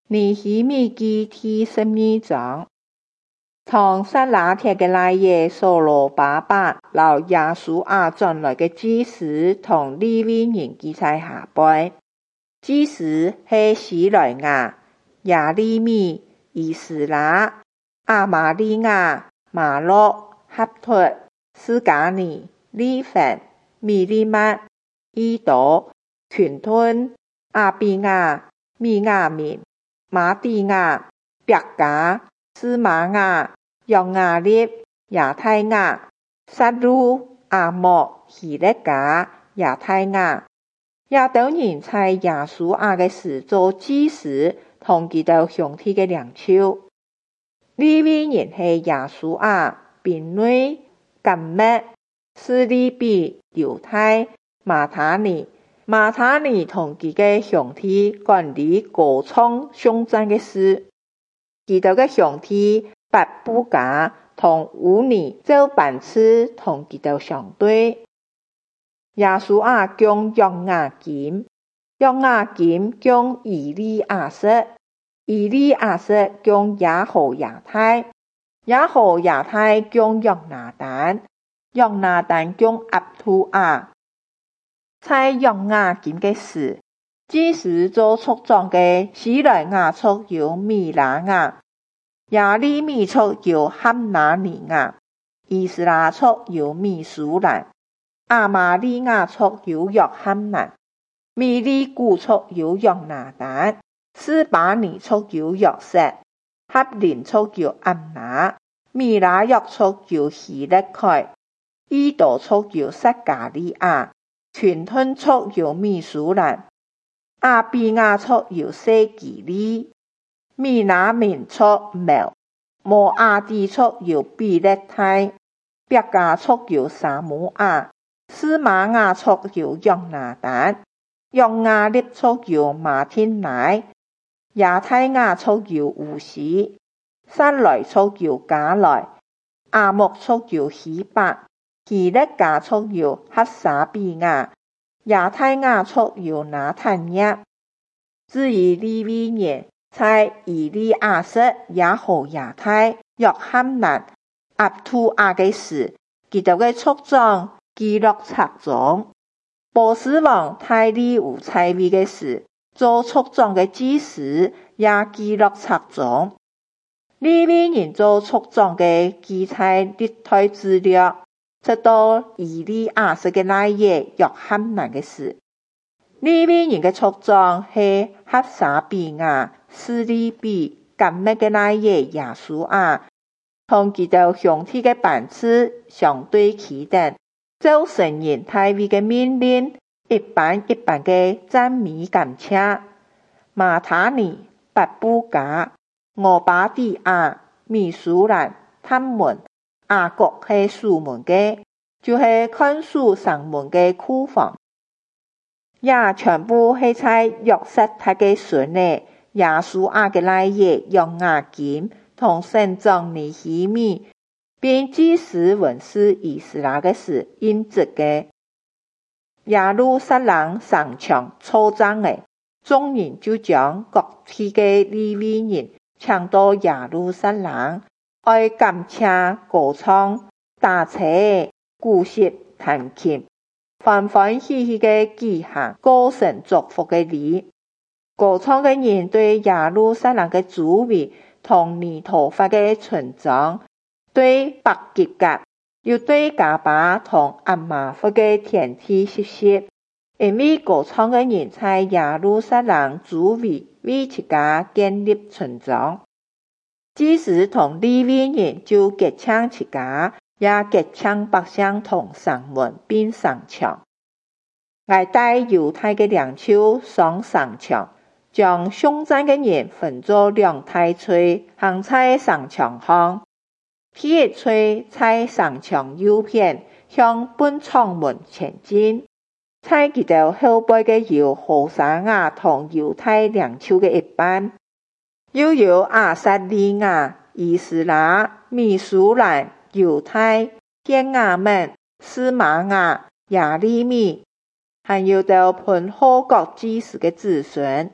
尼希米記第12章，從撒拉鐵嘅那夜，所羅巴伯留耶穌亞轉來嘅祭司同利未人記在下輩。祭司係西萊亞、耶利米、以斯拉、亞瑪利亞、馬洛、哈突、斯加尼、利芬、米利麥、伊多、群吞、亞比亞、米亞民、馬底亞、別加、斯瑪亞、約亞利、亞太亞、撒路、亞莫、希勒家、亞太亞。也等人在耶穌亞嘅時做祭司，同佢哋兄弟嘅領袖。利未人係耶穌亞、賓內、甘麥、示利比、猶太、馬他尼。馬他尼同佢嘅兄弟管理歌唱頌讚嘅事。佢哋嘅兄弟八布加同烏尼做辦事，同佢哋相對。耶穌亞將約雅金，約雅金將以利亞實，以利亞實將耶何亞太，耶何亞太將約拿單，約拿單將押土亞。在約雅金嘅時，祭司做族長嘅西萊亞族有米拉亞，耶利米族有哈拿尼亞，以斯拉族有米書蘭，亞瑪利亞族有約翰蘭，米利古族有約拿單，斯巴尼族有約瑟，哈林族有暗拿，米拉約族有希勒凱，伊多族有撒加利亞，群吞族有米書蘭，亞比亞族有西基利，米拿民族苗，摩亞地族有比勒泰，別加族有撒母亞，斯瑪亞族有約拿單，約亞利族有馬天乃，亞太亞族有烏西，撒萊族有加萊，亞莫族有希伯，希勒家族有哈撒比亞，亞太亞族有拿坦業。至於利未人，在以利亞實、耶何亞太、約翰蘭、押土亞嘅時，佢哋嘅族長記錄冊中。波斯王大利有在位嘅時，做族長嘅祭司也記錄冊中。利未人做族長嘅記載歷代資料，直到以利亞實嘅那夜約翰蘭嘅時。利未人嘅族長係哈撒比亞、示利比、甘麥嘅那夜耶穌亞，同佢哋兄弟嘅辦事相對起等，做神人大位嘅命令，一般嘅讚美感謝。馬他尼、八布加、俄巴底亞、米書蘭、他們亞國係屬門嘅，就係看守城門嘅庫房。也全部係在約瑟他嘅孫呢，耶穌亞嘅那夜約雅金同省長尼希米，並祭司文士以斯拉嘅時印製嘅。耶路撒冷城牆粗爭嘅，眾人就將各地嘅利未人請到耶路撒冷，愛感謝歌唱、打車、鼓瑟、彈琴，歡歡喜喜嘅舉行歌神祝福嘅禮。歌唱嘅人對耶路撒冷嘅主位同泥頭髮嘅村長，對白吉甲，又對加巴同阿瑪弗嘅田地熟悉，因為歌唱嘅人在耶路撒冷主位為自家建立村莊。祭司同利未人就結請自家，也結請百姓同上門並上牆。我帶猶太嘅領袖上上牆，將頌讚嘅人分作兩大隊，行在上牆上。第一隊在上牆右邊，向本場門前進。在佢哋後背嘅有何沙亞同猶太領袖嘅一班，又有亞撒利亞、以斯拉、米書蘭、猶太、便雅憫、斯瑪亞、耶利米，還有到噴火國祭司嘅子孫，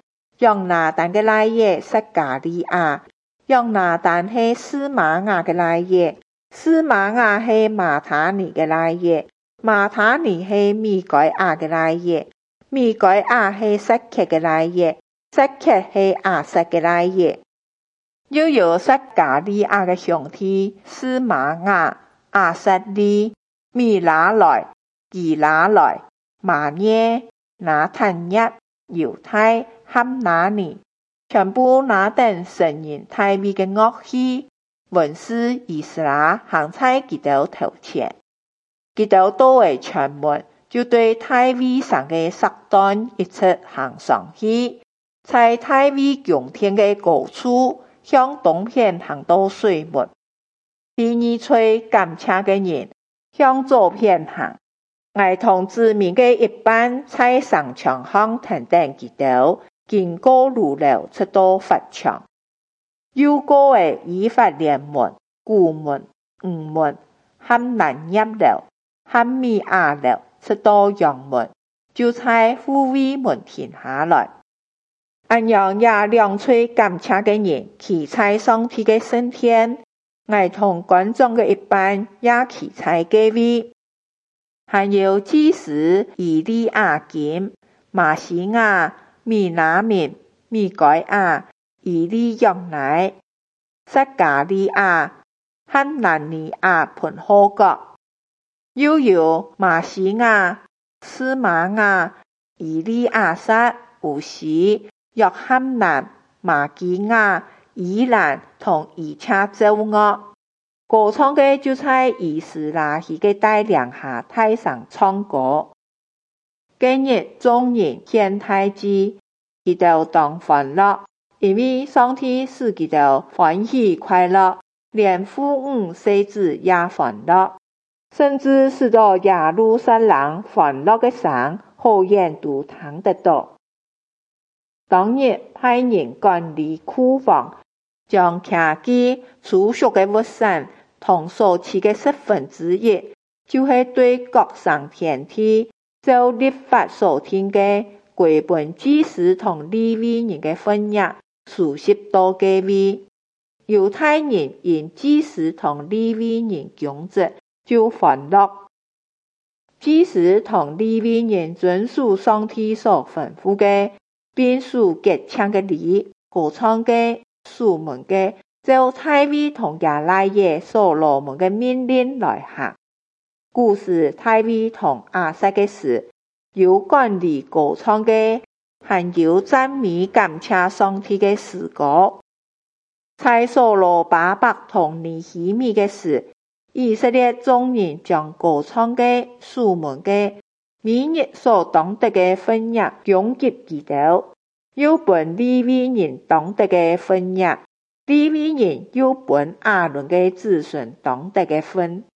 約拿單嘅奶爺撒迦利亞，約拿單係司瑪雅嘅奶爺，司瑪雅係馬他尼嘅奶爺，馬他尼係米該亞嘅奶爺，米該亞係撒戛嘅奶爺，撒戛係亞撒嘅奶爺。又有撒迦利亞嘅兄弟司瑪雅、亞撒利、米拿萊、以拿萊、馬耶、拿坦業、猶太、哈拿尼，全部拿定成人大衛嘅樂器，文士以斯拉行在佢哋頭前。佢哋到為城門，就對大衛上嘅撒旦一齊行上去，在大衛宮殿嘅高處，向東邊行到水門。第二吹感謝嘅人向左邊行，愛同子民嘅一班在上牆上停等佢哋，經過路樓出到法場，又過為以法蓮門、古門、五門、和南業樓、和米亞樓出到陽門，就在護衛門停下來。按樣也兩吹感謝嘅人企在上帝嘅聖殿，愛同觀眾嘅一班也企在嗰位，還有祭司以利亞金、馬西亞、米拿民、米該亞、以利約乃、撒迦利亞、哈拿尼亞盤號角，又有馬西亞、司瑪雅、以利亞撒、烏西、約翰南、馬基亞、以蘭同以切奏樂，歌唱嘅就在以斯拉希嘅帶領下台上唱歌。今日眾人獻大祭，佢哋當歡樂，因為上帝使佢哋歡喜快樂，連父母細子也歡樂，甚至使到耶路撒冷歡樂嘅聲，好遠都聽得到。當日派人管理庫房，將客機儲蓄嘅物產同所持嘅1/10，就是對各省田地就律法所定嘅歸本祭司同利未人嘅分業，輸入到嗰位。猶太人因祭司同利未人供職就歡樂，祭司同利未人遵守上帝所吩咐嘅，並屬潔淨嘅禮，歌唱嘅、守門嘅，照大衛同亞拉爺所羅門嘅命令來行。古時大衛同亞撒嘅事，有管理歌唱嘅，還有讚美感謝上帝嘅詩歌。在所羅巴伯同尼希米嘅事，以色列眾人將歌唱嘅、守門嘅，每日所當得嘅分業供給佢哋，又分利未人當得嘅分業，利未人又分亞倫嘅子孫當得嘅分。